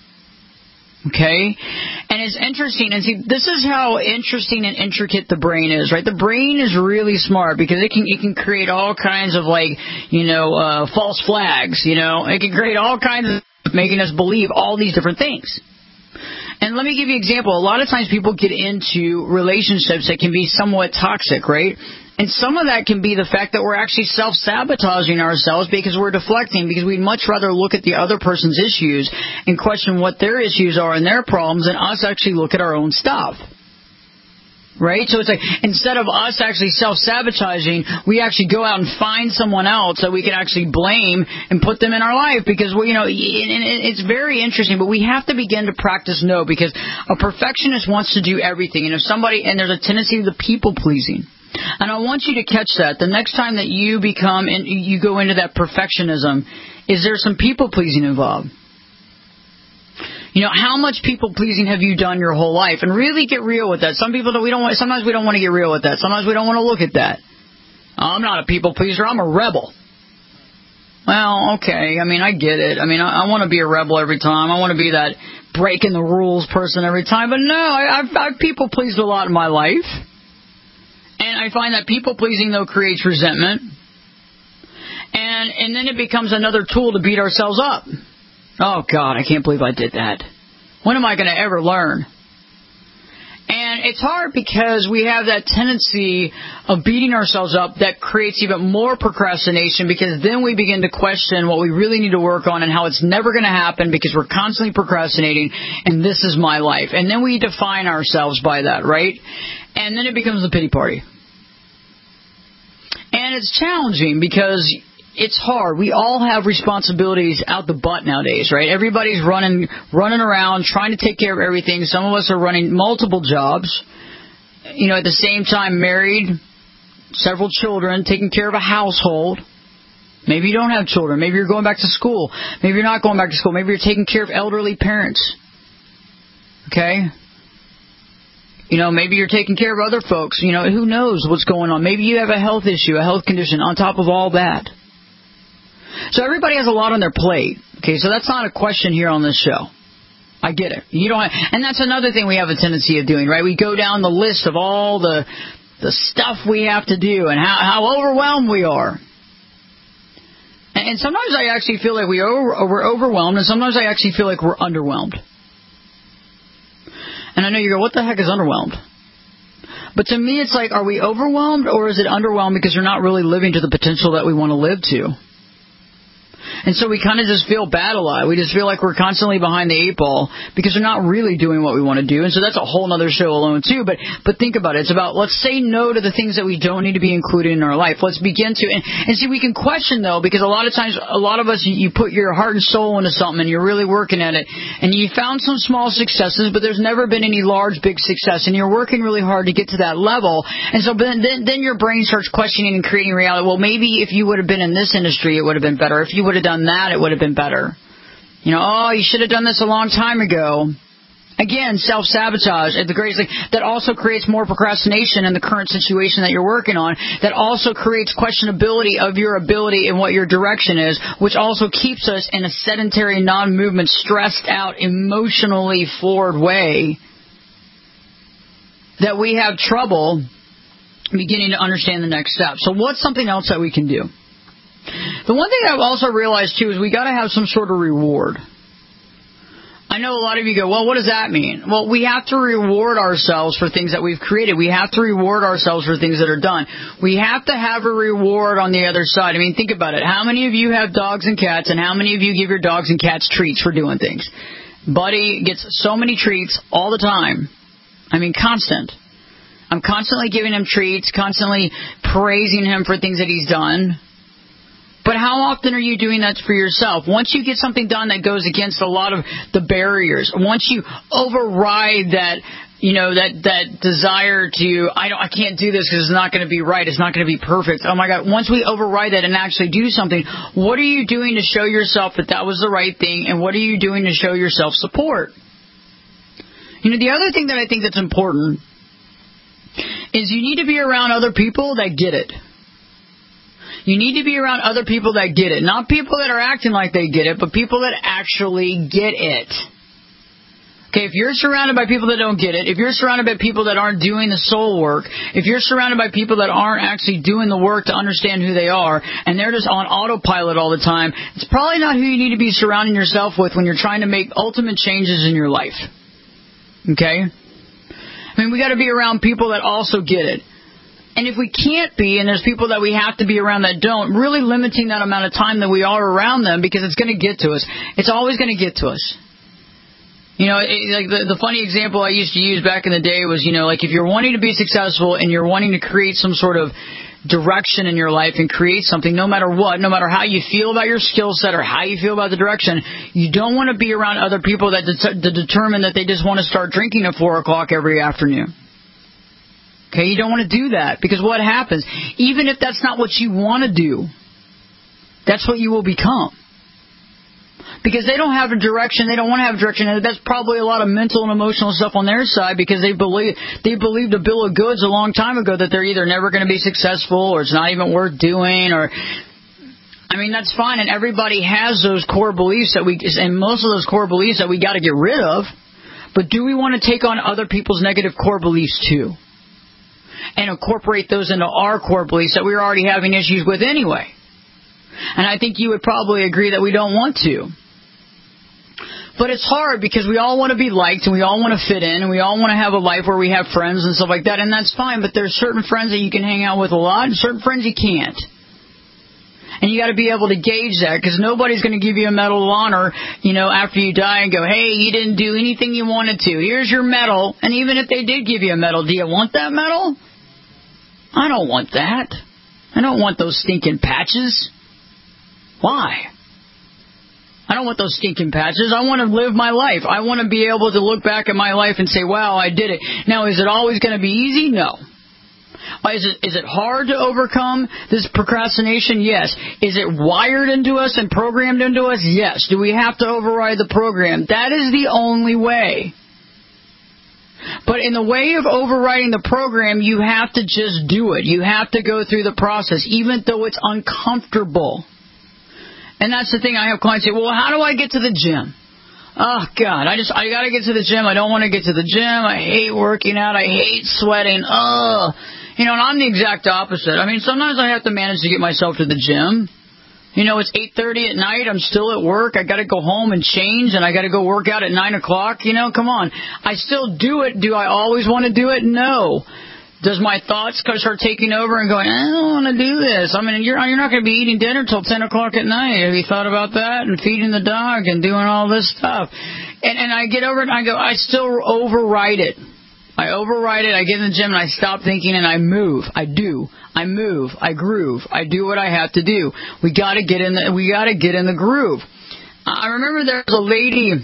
Okay? And it's interesting. And see, this is how interesting and intricate the brain is, right? The brain is really smart because it can create all kinds of false flags, It can create all kinds of making us believe all these different things. And let me give you an example. A lot of times people get into relationships that can be somewhat toxic, right? And some of that can be the fact that we're actually self-sabotaging ourselves because we're deflecting, because we'd much rather look at the other person's issues and question what their issues are and their problems than us actually look at our own stuff. Right? So it's like, instead of us actually self-sabotaging, we actually go out and find someone else that we can actually blame and put them in our life because, it's very interesting, but we have to begin to practice no, because a perfectionist wants to do everything. And and there's a tendency to people-pleasing. And I want you to catch that. The next time that you go into that perfectionism, is there some people-pleasing involved? How much people-pleasing have you done your whole life? And really get real with that. Sometimes we don't want to get real with that. Sometimes we don't want to look at that. I'm not a people-pleaser. I'm a rebel. Well, okay. I get it. I want to be a rebel every time. I want to be that breaking the rules person every time. But no, I've people-pleased a lot in my life. And I find that people-pleasing, though, creates resentment. And then it becomes another tool to beat ourselves up. Oh, God, I can't believe I did that. When am I going to ever learn? And it's hard because we have that tendency of beating ourselves up that creates even more procrastination, because then we begin to question what we really need to work on and how it's never going to happen because we're constantly procrastinating, and this is my life. And then we define ourselves by that, right? And then it becomes a pity party. And it's challenging because it's hard. We all have responsibilities out the butt nowadays, right? Everybody's running around trying to take care of everything. Some of us are running multiple jobs, at the same time married, several children, taking care of a household. Maybe you don't have children. Maybe you're going back to school. Maybe you're not going back to school. Maybe you're taking care of elderly parents. Okay? Maybe you're taking care of other folks. Who knows what's going on. Maybe you have a health issue, a health condition on top of all that. So everybody has a lot on their plate. Okay, so that's not a question here on this show. I get it. And that's another thing we have a tendency of doing, right? We go down the list of all the stuff we have to do and how overwhelmed we are. And sometimes I actually feel like we're overwhelmed, and sometimes I actually feel like we're underwhelmed. And I know you go, what the heck is underwhelmed? But to me, it's like, are we overwhelmed, or is it underwhelmed because you're not really living to the potential that we want to live to? And so we kind of just feel bad a lot. We just feel like we're constantly behind the 8 ball because we're not really doing what we want to do. And so that's a whole other show alone, too. But think about it. It's about, let's say no to the things that we don't need to be included in our life. Let's begin to, and see, we can question, though, because a lot of times, a lot of us, you put your heart and soul into something and you're really working at it. And you found some small successes, but there's never been any large, big success. And you're working really hard to get to that level. And so then your brain starts questioning and creating reality. Well, maybe if you would have been in this industry, it would have been better. If you would have done that, it would have been better. You should have done this a long time ago. Again, self-sabotage at the greatest thing. That also creates more procrastination in the current situation that you're working on. That also creates questionability of your ability and what your direction is, which also keeps us in a sedentary, non-movement, stressed out, emotionally floored way that we have trouble beginning to understand the next step. So what's something else that we can do? The one thing I've also realized, too, is we got to have some sort of reward. I know a lot of you go, well, what does that mean? Well, we have to reward ourselves for things that we've created. We have to reward ourselves for things that are done. We have to have a reward on the other side. I mean, think about it. How many of you have dogs and cats, and how many of you give your dogs and cats treats for doing things? Buddy gets so many treats all the time. I mean, constant. I'm constantly giving him treats, constantly praising him for things that he's done. But how often are you doing that for yourself? Once you get something done that goes against a lot of the barriers, once you override that, that desire to, I can't do this because it's not going to be right, it's not going to be perfect. Oh my God, once we override that and actually do something, what are you doing to show yourself that that was the right thing, and what are you doing to show yourself support? The other thing that I think that's important is you need to be around other people that get it. You need to be around other people that get it. Not people that are acting like they get it, but people that actually get it. Okay, if you're surrounded by people that don't get it, if you're surrounded by people that aren't doing the soul work, if you're surrounded by people that aren't actually doing the work to understand who they are, and they're just on autopilot all the time, it's probably not who you need to be surrounding yourself with when you're trying to make ultimate changes in your life. Okay? I mean, we got to be around people that also get it. And if we can't be, and there's people that we have to be around that don't, really limiting that amount of time that we are around them, because it's going to get to us. It's always going to get to us. Like the funny example I used to use back in the day was, like if you're wanting to be successful and you're wanting to create some sort of direction in your life and create something, no matter what, no matter how you feel about your skill set or how you feel about the direction, you don't want to be around other people that determine that they just want to start drinking at 4 o'clock every afternoon. Okay, you don't want to do that, because what happens, even if that's not what you want to do, that's what you will become. Because they don't have a direction, they don't want to have a direction, and that's probably a lot of mental and emotional stuff on their side, because they believed a bill of goods a long time ago that they're either never going to be successful, or it's not even worth doing, or... I mean, that's fine, and everybody has those core beliefs and most of those core beliefs that we got to get rid of, but do we want to take on other people's negative core beliefs too? And incorporate those into our core beliefs that we're already having issues with anyway. And I think you would probably agree that we don't want to. But it's hard because we all want to be liked and we all want to fit in and we all want to have a life where we have friends and stuff like that, and that's fine, but there's certain friends that you can hang out with a lot and certain friends you can't. And you got to be able to gauge that, because nobody's going to give you a medal of honor, after you die and go, hey, you didn't do anything you wanted to. Here's your medal. And even if they did give you a medal, do you want that medal? I don't want that. I don't want those stinking patches. Why? I don't want those stinking patches. I want to live my life. I want to be able to look back at my life and say, wow, I did it. Now, is it always going to be easy? No. Is it hard to overcome this procrastination? Yes. Is it wired into us and programmed into us? Yes. Do we have to override the program? That is the only way. But in the way of overriding the program, you have to just do it. You have to go through the process, even though it's uncomfortable. And that's the thing. I have clients say, well, how do I get to the gym? Oh, God, I got to get to the gym. I don't want to get to the gym. I hate working out. I hate sweating. And I'm the exact opposite. I mean, sometimes I have to manage to get myself to the gym. It's 8:30 at night. I'm still at work. I got to go home and change, and I got to go work out at 9 o'clock. Come on. I still do it. Do I always want to do it? No. Does my thoughts start taking over and going, I don't want to do this? I mean, you're not going to be eating dinner till 10 o'clock at night. Have you thought about that? And feeding the dog and doing all this stuff. And I get over it and I go, I still override it. I override it. I get in the gym and I stop thinking and I move. I do. I move. I groove. I do what I have to do. We got to get in the groove. I remember there was a lady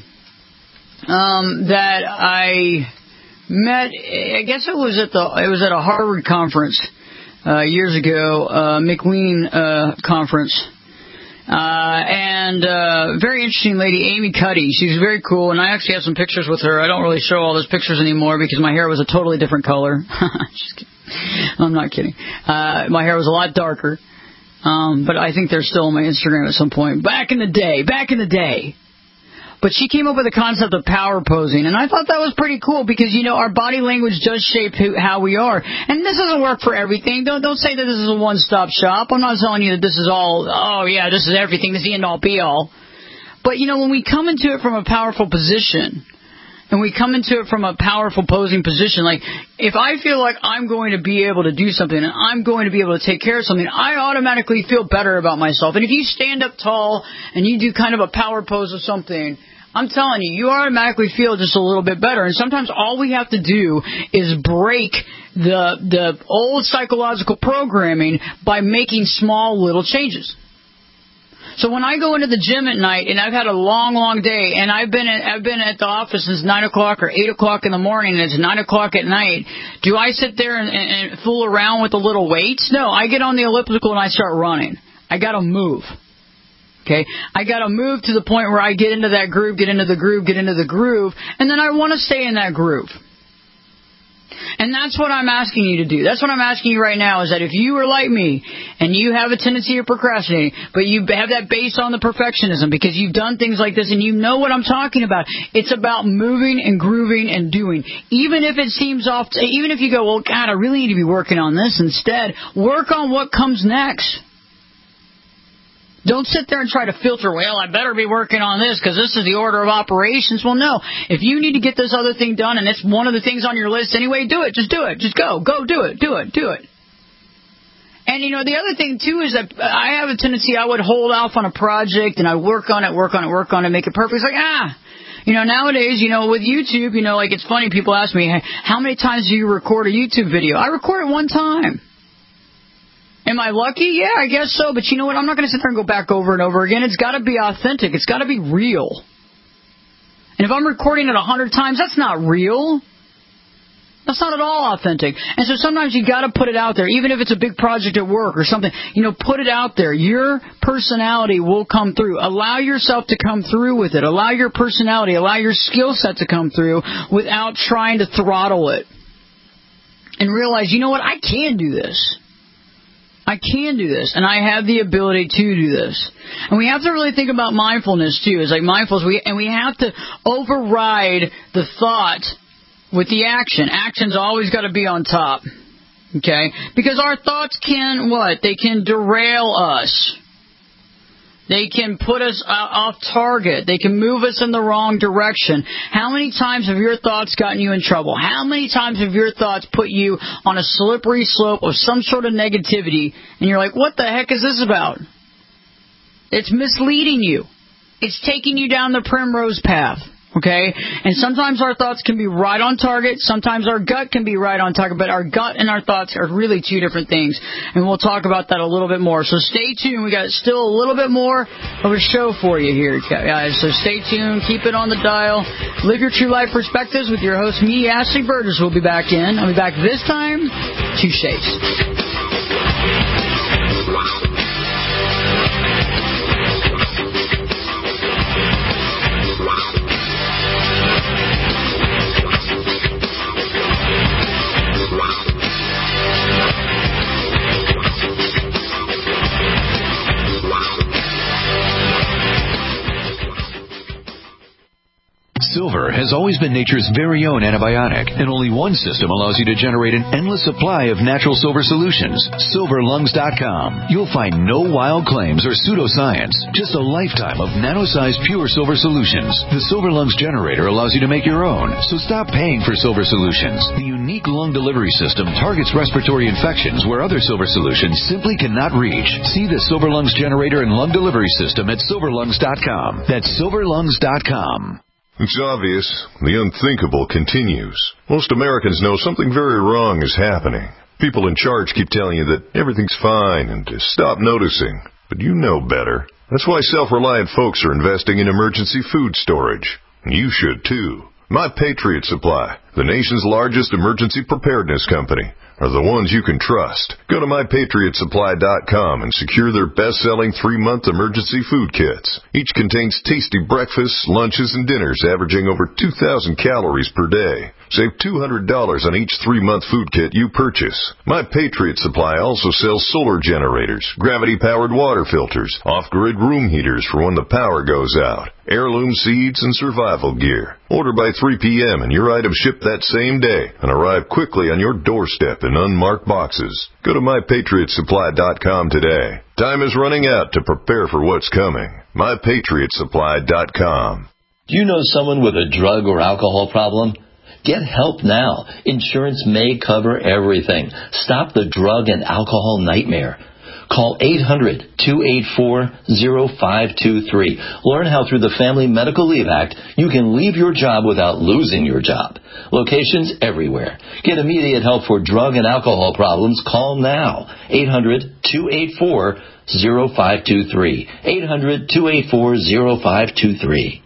that I met. I guess it was at a Harvard conference years ago, McLean conference. And very interesting lady, Amy Cuddy. She's very cool, and I actually have some pictures with her. I don't really show all those pictures anymore because my hair was a totally different color. Just kidding. I'm not kidding. My hair was a lot darker, but I think they're still on my Instagram at some point. Back in the day. But she came up with the concept of power posing, and I thought that was pretty cool because, our body language does shape how we are. And this doesn't work for everything. Don't say that this is a one-stop shop. I'm not telling you that this is all, this is everything, this is the end-all, be-all. But, when we come into it from a powerful position, and we come into it from a powerful posing position, like, if I feel like I'm going to be able to do something and I'm going to be able to take care of something, I automatically feel better about myself. And if you stand up tall and you do kind of a power pose of something, I'm telling you, you automatically feel just a little bit better. And sometimes all we have to do is break the old psychological programming by making small little changes. So when I go into the gym at night and I've had a long, long day and I've been at the office since 9 o'clock or 8 o'clock in the morning and it's 9 o'clock at night, do I sit there and fool around with the little weights? No, I get on the elliptical and I start running. I got to move. Okay, I got to move to the point where I get into that groove, get into the groove, and then I want to stay in that groove. And that's what I'm asking you to do. That's what I'm asking you right now is that if you are like me and you have a tendency of procrastinating, but you have that base on the perfectionism because you've done things like this and you know what I'm talking about. It's about moving and grooving and doing. Even if it seems off, even if you go, well, God, I really need to be working on this instead, work on what comes next. Don't sit there and try to filter, well, I better be working on this because this is the order of operations. Well, no. If you need to get this other thing done and it's one of the things on your list anyway, do it. Just do it. Just go. Go do it. Do it. Do it. And, the other thing, too, is that I have a tendency I would hold off on a project and I work on it, make it perfect. It's like, nowadays, with YouTube, like it's funny, people ask me, hey, how many times do you record a YouTube video? I record it one time. Am I lucky? Yeah, I guess so. But you know what? I'm not going to sit there and go back over and over again. It's got to be authentic. It's got to be real. And if I'm recording it 100 times, that's not real. That's not at all authentic. And so sometimes you got to put it out there, even if it's a big project at work or something. Put it out there. Your personality will come through. Allow yourself to come through with it. Allow your personality, allow your skill set to come through without trying to throttle it. And realize, you know what? I can do this. I can do this, and I have the ability to do this. And we have to really think about mindfulness, too. It's like mindfulness, we have to override the thought with the action. Action's always got to be on top, okay? Because our thoughts can, They can derail us. They can put us off target. They can move us in the wrong direction. How many times have your thoughts gotten you in trouble? How many times have your thoughts put you on a slippery slope of some sort of negativity, and you're like, what the heck is this about? It's misleading you. It's taking you down the primrose path. Okay? And sometimes our thoughts can be right on target. Sometimes our gut can be right on target. But our gut and our thoughts are really two different things. And we'll talk about that a little bit more. So stay tuned. We got still a little bit more of a show for you here, guys. So stay tuned. Keep it on the dial. Live your true life perspectives with your host, me, Ashley Burgess, will be back in. I'll be back this time. Touche. Silver has always been nature's very own antibiotic, and only one system allows you to generate an endless supply of natural silver solutions. SilverLungs.com. You'll find no wild claims or pseudoscience, just a lifetime of nano-sized pure silver solutions. The Silver Lungs generator allows you to make your own, so stop paying for silver solutions. The unique lung delivery system targets respiratory infections where other silver solutions simply cannot reach. See the Silver Lungs generator and lung delivery system at SilverLungs.com. That's SilverLungs.com. It's obvious. The unthinkable continues. Most Americans know something very wrong is happening. People in charge keep telling you that everything's fine and to stop noticing. But you know better. That's why self-reliant folks are investing in emergency food storage. And you should too. My Patriot Supply, the nation's largest emergency preparedness company, are the ones you can trust. Go to MyPatriotSupply.com and secure their best-selling 3-month emergency food kits. Each contains tasty breakfasts, lunches, and dinners averaging over 2,000 calories per day. Save $200 on each 3-month food kit you purchase. My Patriot Supply also sells solar generators, gravity-powered water filters, off-grid room heaters for when the power goes out, heirloom seeds, and survival gear. Order by 3 p.m. and your items ship that same day and arrive quickly on your doorstep in unmarked boxes. Go to MyPatriotSupply.com today. Time is running out to prepare for what's coming. MyPatriotSupply.com. Do you know someone with a drug or alcohol problem? Get help now. Insurance may cover everything. Stop the drug and alcohol nightmare. Call 800-284-0523. Learn how through the Family Medical Leave Act you can leave your job without losing your job. Locations everywhere. Get immediate help for drug and alcohol problems. Call now. 800-284-0523. 800-284-0523.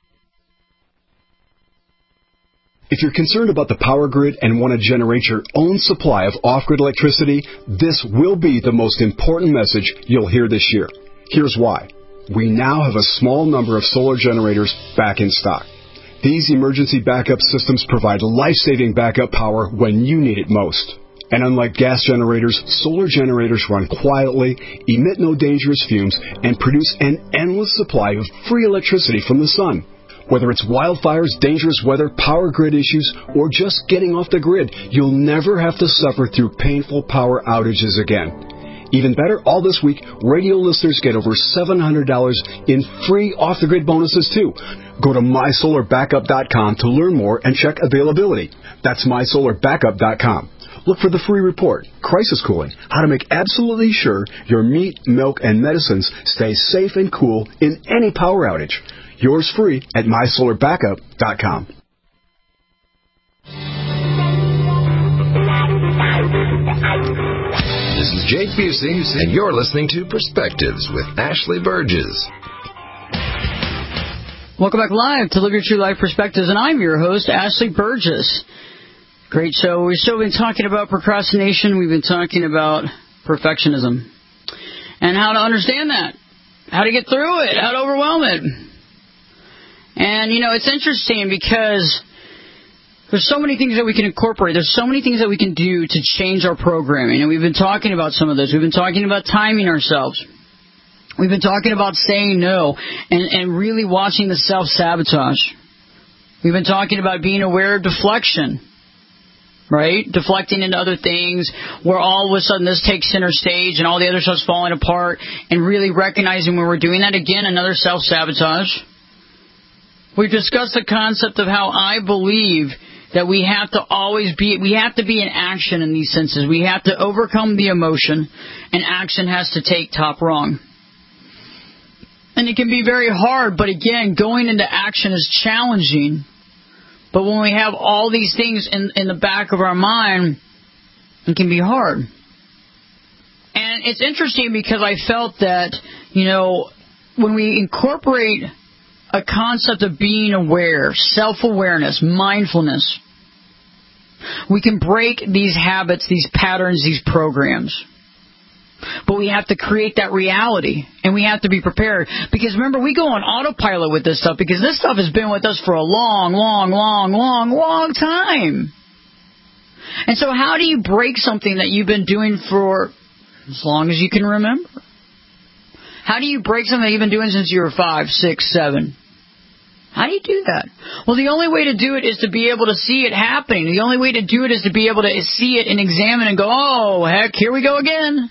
If you're concerned about the power grid and want to generate your own supply of off-grid electricity, this will be the most important message you'll hear this year. Here's why. We now have a small number of solar generators back in stock. These emergency backup systems provide life-saving backup power when you need it most. And unlike gas generators, solar generators run quietly, emit no dangerous fumes, and produce an endless supply of free electricity from the sun. Whether it's wildfires, dangerous weather, power grid issues, or just getting off the grid, you'll never have to suffer through painful power outages again. Even better, all this week, radio listeners get over $700 in free off-the-grid bonuses, too. Go to MySolarBackup.com to learn more and check availability. That's MySolarBackup.com. Look for the free report, Crisis Cooling, how to make absolutely sure your meat, milk, and medicines stay safe and cool in any power outage. Yours free at MySolarBackup.com. This is Jake Busey, and you're listening to Perspectives with Ashley Burgess. Welcome back live to Live Your True Life Perspectives, and I'm your host, Ashley Burgess. Great show. We've still been talking about procrastination. We've been talking about perfectionism and how to understand that, how to get through it, how to overwhelm it. And, you know, it's interesting because there's so many things that we can incorporate. There's so many things that we can do to change our programming. And we've been talking about some of this. We've been talking about timing ourselves. We've been talking about saying no and really watching the self-sabotage. We've been talking about being aware of deflection, right? Deflecting into other things where all of a sudden this takes center stage and all the other stuff's falling apart, and really recognizing when we're doing that, again, another self-sabotage. We've discussed the concept of how I believe that we have to be in action in these senses. We have to overcome the emotion, and action has to take top wrong. And it can be very hard, but again, going into action is challenging. But when we have all these things in the back of our mind, it can be hard. And it's interesting because I felt that, you know, when we incorporate a concept of being aware, self-awareness, mindfulness, we can break these habits, these patterns, these programs. But we have to create that reality, and we have to be prepared. Because remember, we go on autopilot with this stuff, because this stuff has been with us for a long time. And so how do you break something that you've been doing for as long as you can remember? How do you break something that you've been doing since you were 5, 6, 7? How do you do that? Well, the only way to do it is to be able to see it happening. The only way to do it is to be able to see it and examine and go, oh, heck, here we go again.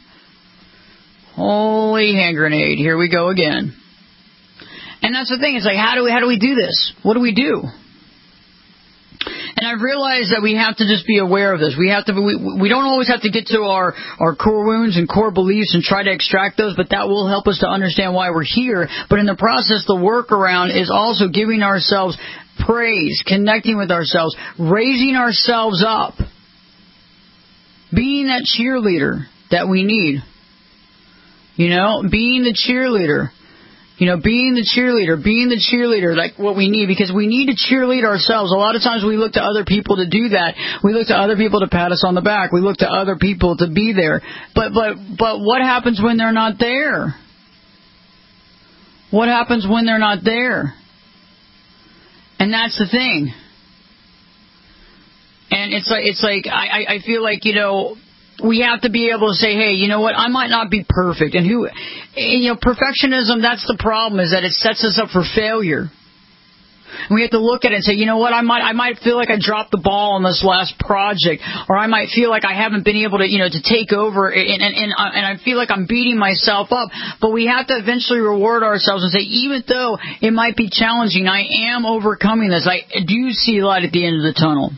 Holy hand grenade, here we go again. And that's the thing. It's like, how do we do this? What do we do? And I've realized that we have to just be aware of this. We don't always have to get to our core wounds and core beliefs and try to extract those, but that will help us to understand why we're here. But in the process, the workaround is also giving ourselves praise, connecting with ourselves, raising ourselves up, being that cheerleader that we need. Being the cheerleader. Being the cheerleader, like what we need, because we need to cheerlead ourselves. A lot of times we look to other people to do that. We look to other people to pat us on the back. We look to other people to be there. But what happens when they're not there? What happens when they're not there? And that's the thing. And it's like I feel like, we have to be able to say, hey, you know what, I might not be perfect. And perfectionism, that's the problem, is that it sets us up for failure. And we have to look at it and say, you know what, I might feel like I dropped the ball on this last project, or I might feel like I haven't been able to, to take over, and I feel like I'm beating myself up. But we have to eventually reward ourselves and say, even though it might be challenging, I am overcoming this. I do see light at the end of the tunnel.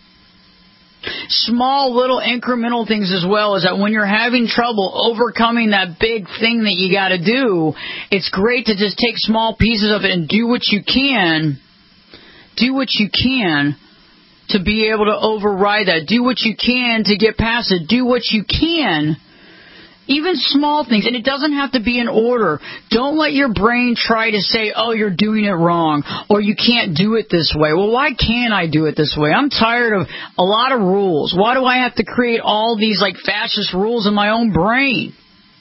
Small little incremental things as well is that when you're having trouble overcoming that big thing that you got to do, it's great to just take small pieces of it and do what you can. Do what you can to be able to override that. Do what you can to get past it. Do what you can. Even small things, and it doesn't have to be in order. Don't let your brain try to say, oh, you're doing it wrong, or you can't do it this way. Well, why can't I do it this way? I'm tired of a lot of rules. Why do I have to create all these fascist rules in my own brain?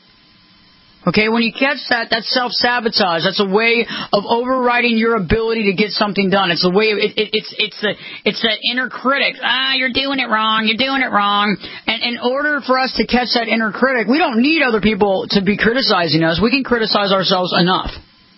Okay, when you catch that, that's self-sabotage. That's a way of overriding your ability to get something done. It's a way of, it's that inner critic. You're doing it wrong. You're doing it wrong. And in order for us to catch that inner critic, we don't need other people to be criticizing us. We can criticize ourselves enough.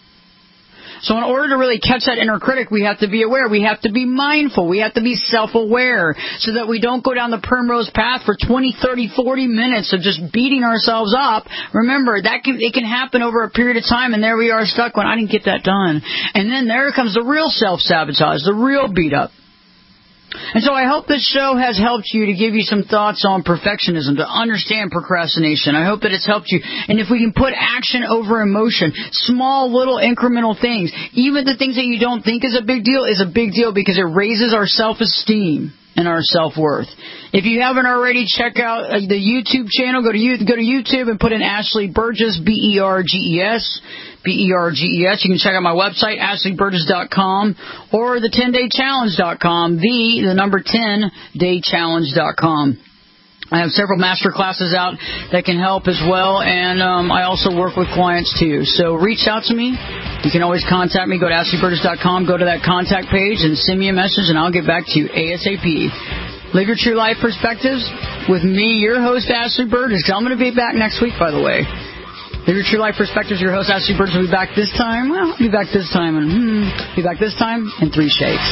So in order to really catch that inner critic, we have to be aware. We have to be mindful. We have to be self-aware so that we don't go down the primrose path for 20, 30, 40 minutes of just beating ourselves up. Remember, it can happen over a period of time, and there we are stuck when I didn't get that done. And then there comes the real self-sabotage, the real beat-up. And so I hope this show has helped you to give you some thoughts on perfectionism, to understand procrastination. I hope that it's helped you. And if we can put action over emotion, small little incremental things, even the things that you don't think is a big deal because it raises our self-esteem and our self-worth. If you haven't already, check out the YouTube channel. Go to YouTube and put in Ashley Burgess, Berges. Berges. You can check out my website, ashleyburgess.com, or the 10daychallenge.com, the number 10daychallenge.com. I have several master classes out that can help as well, and I also work with clients too. So reach out to me. You can always contact me. Go to ashleyburgess.com, go to that contact page, and send me a message, and I'll get back to you ASAP. Live your true life perspectives with me, your host, Ashley Burgess. I'm going to be back next week, by the way. Live your true life perspectives. Your host, Ashley Burgess, will be back this time. Well, I'll be back this time, and be back this time in 3 shakes.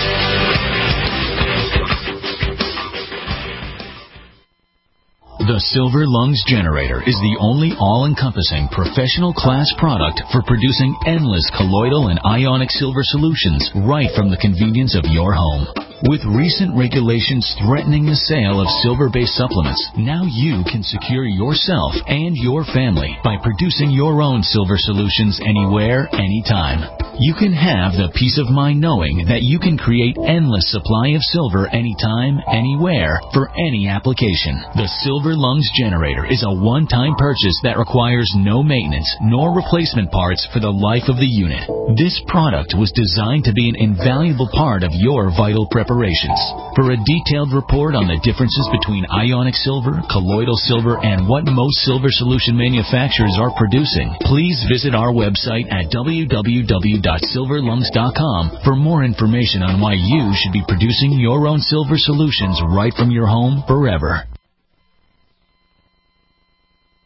The Silver Lungs Generator is the only all-encompassing professional class product for producing endless colloidal and ionic silver solutions right from the convenience of your home. With recent regulations threatening the sale of silver-based supplements, now you can secure yourself and your family by producing your own silver solutions anywhere, anytime. You can have the peace of mind knowing that you can create endless supply of silver anytime, anywhere, for any application. The Silver Lungs Generator is a one-time purchase that requires no maintenance nor replacement parts for the life of the unit. This product was designed to be an invaluable part of your vital preparations. For a detailed report on the differences between ionic silver, colloidal silver, and what most silver solution manufacturers are producing, please visit our website at www.silverlungs.com for more information on why you should be producing your own silver solutions right from your home forever.